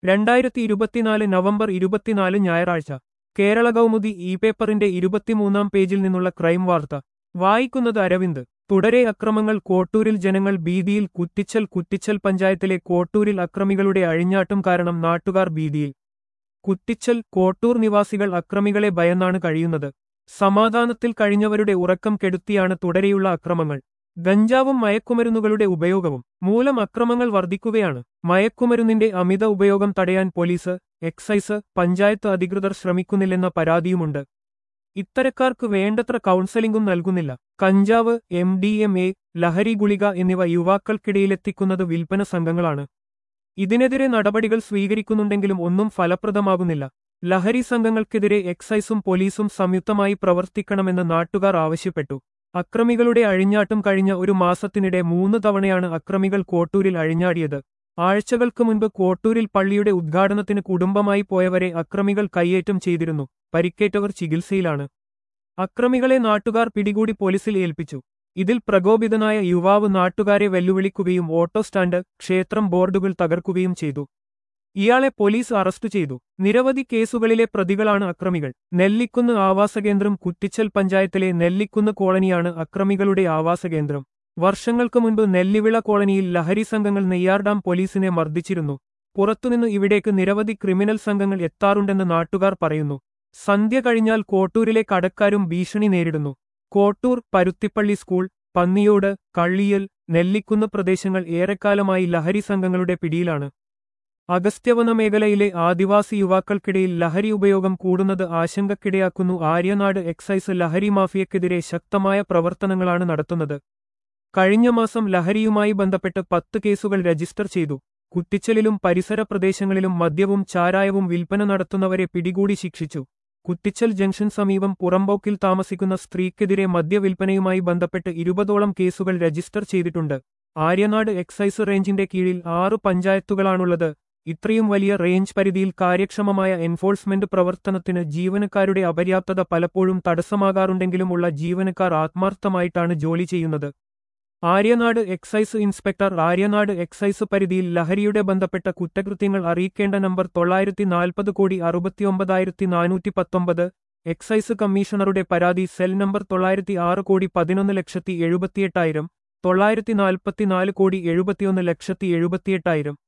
2024 November 24 ഞായറാഴ്ച Kerala Kaumudi E പേപ്പറിന്റെ 23-ാം പേജിൽ നിന്നുള്ള ക്രൈം വാർത്ത വായിക്കുന്നത് അരവിന്ദ്. തുടരെ അക്രമങ്ങൾ കോട്ടൂരിൽ ജനങ്ങൾ ഭീതിയിൽ കുറ്റിച്ചൽ പഞ്ചായത്തിലെ കോട്ടൂരിൽ അക്രമികളുടെ അഴിഞ്ഞാട്ടം കാരണം നാട്ടുകാർ ഭീതിയിൽ. കുറ്റിച്ചൽ കോട്ടൂർ നിവാസികൾ അക്രമികളെ ഭയന്നാണ് കഴിയുന്നത്. സമാധാനത്തിൽ കഴിഞ്ഞവരുടെ ഉറക്കം കെടുത്തിയാണ് തുടരെയുള്ള അക്രമങ്ങൾ. ഗഞ്ചാവും മയക്കുമരുന്നുകളുടെ ഉപയോഗവും മൂലം അക്രമങ്ങൾ വർദ്ധിക്കുകയാണ്. മയക്കുമരുന്നിന്റെ അമിത ഉപയോഗം തടയാൻ പോലീസ്, എക്സൈസ്, പഞ്ചായത്ത് അധികൃതർ ശ്രമിക്കുന്നില്ലെന്ന പരാതിയുമുണ്ട്. ഇത്തരക്കാർക്ക് വേണ്ടത്ര കൗൺസലിംഗും നൽകുന്നില്ല. കഞ്ചാവ്, MDMA, ലഹരി ഗുളിക എന്നിവ യുവാക്കൾക്കിടയിലെത്തിക്കുന്നത് വിൽപ്പന സംഘങ്ങളാണ്. ഇതിനെതിരെ നടപടികൾ സ്വീകരിക്കുന്നുണ്ടെങ്കിലും ഒന്നും ഫലപ്രദമാകുന്നില്ല. ലഹരി സംഘങ്ങൾക്കെതിരെ എക്സൈസും പോലീസും സംയുക്തമായി പ്രവർത്തിക്കണമെന്ന് നാട്ടുകാർ ആവശ്യപ്പെട്ടു. അക്രമികളുടെ അഴിഞ്ഞാട്ടം കഴിഞ്ഞ ഒരു മാസത്തിനിടെ 3 തവണയാണ് അക്രമികൾ കോട്ടൂരിൽ അഴിഞ്ഞാടിയത്. ആഴ്ചകൾക്ക് മുൻപ് കോട്ടൂരിൽ പള്ളിയുടെ ഉദ്ഘാടനത്തിന് കുടുംബമായി പോയവരെ അക്രമികൾ കയ്യേറ്റം ചെയ്തിരുന്നു. പരിക്കേറ്റവർ ചികിത്സയിലാണ്. അക്രമികളെ നാട്ടുകാർ പിടികൂടി പോലീസിൽ ഏൽപ്പിച്ചു. ഇതിൽ പ്രകോപിതനായ യുവാവ് നാട്ടുകാരെ വെല്ലുവിളിക്കുകയും ഓട്ടോ സ്റ്റാൻഡ്, ക്ഷേത്രം ബോർഡുകൾ തകർക്കുകയും ചെയ്തു. ഇയാളെ പോലീസ് അറസ്റ്റ് ചെയ്തു. നിരവധി കേസുകളിലെ പ്രതികളാണ് അക്രമികൾ. നെല്ലിക്കുന്ന് ആവാസകേന്ദ്രം കുറ്റിച്ചൽ പഞ്ചായത്തിലെ നെല്ലിക്കുന്ന് കോളനിയാണ് അക്രമികളുടെ ആവാസകേന്ദ്രം. വർഷങ്ങൾക്ക് മുൻപ് നെല്ലിവിള കോളനിയിൽ ലഹരി സംഘങ്ങൾ നെയ്യാർഡാം പോലീസിനെ മർദ്ദിച്ചിരുന്നു. പുറത്തുനിന്ന് ഇവിടേക്ക് നിരവധി ക്രിമിനൽ സംഘങ്ങൾ എത്താറുണ്ടെന്ന് നാട്ടുകാർ പറയുന്നു. സന്ധ്യ കഴിഞ്ഞാൽ കോട്ടൂരിലെ കടക്കാരും ഭീഷണി നേരിടുന്നു. കോട്ടൂർ, പരുത്തിപ്പള്ളി സ്കൂൾ, പന്നിയോട്, കള്ളിയൽ, നെല്ലിക്കുന്ന് പ്രദേശങ്ങൾ ഏറെക്കാലമായി ലഹരി സംഘങ്ങളുടെ പിടിയിലാണ്. അഗസ്ത്യവന മേഖലയിലെ ആദിവാസി യുവാക്കൾക്കിടയിൽ ലഹരി ഉപയോഗം കൂടുന്നത് ആശങ്കക്കിടയാക്കുന്നു. ആര്യനാട് എക്സൈസ് ലഹരി മാഫിയക്കെതിരെ ശക്തമായ പ്രവർത്തനങ്ങളാണ് നടത്തുന്നത്. കഴിഞ്ഞ മാസം ലഹരിയുമായി ബന്ധപ്പെട്ട് 10 കേസുകൾ രജിസ്റ്റർ ചെയ്തു. കുറ്റിച്ചലിലും പരിസര പ്രദേശങ്ങളിലും മദ്യവും ചാരായവും വിൽപ്പന നടത്തുന്നവരെ പിടികൂടി ശിക്ഷിച്ചു. കുറ്റിച്ചൽ ജംഗ്ഷൻ സമീപം പുറമ്പോക്കിൽ താമസിക്കുന്ന സ്ത്രീക്കെതിരെ മദ്യവിൽപ്പനയുമായി ബന്ധപ്പെട്ട് 20ഓളം കേസുകൾ രജിസ്റ്റർ ചെയ്തിട്ടുണ്ട്. ആര്യനാട് എക്സൈസ് റേഞ്ചിന്റെ കീഴിൽ 6 പഞ്ചായത്തുകളാണുള്ളത്. ഇത്രയും വലിയ റേഞ്ച് പരിധിയിൽ കാര്യക്ഷമമായ എൻഫോഴ്സ്മെന്റ് പ്രവർത്തനത്തിന് ജീവനക്കാരുടെ അപര്യാപ്തത പലപ്പോഴും തടസ്സമാകാറുണ്ടെങ്കിലുമുള്ള ജീവനക്കാർ ആത്മാർത്ഥമായിട്ടാണ് ജോലി ചെയ്യുന്നത്. Aryanad excise inspector Aryanad excise പരിധിയിൽ ലഹരിയുടെ ബന്ധപ്പെട്ട കുറ്റകൃത്യങ്ങൾ അറിയിക്കേണ്ട നമ്പർ 940,69,419. എക്സൈസ് കമ്മീഷണറുടെ പരാതി സെൽ നമ്പർ 906,11,78,000, 944,71,78,000.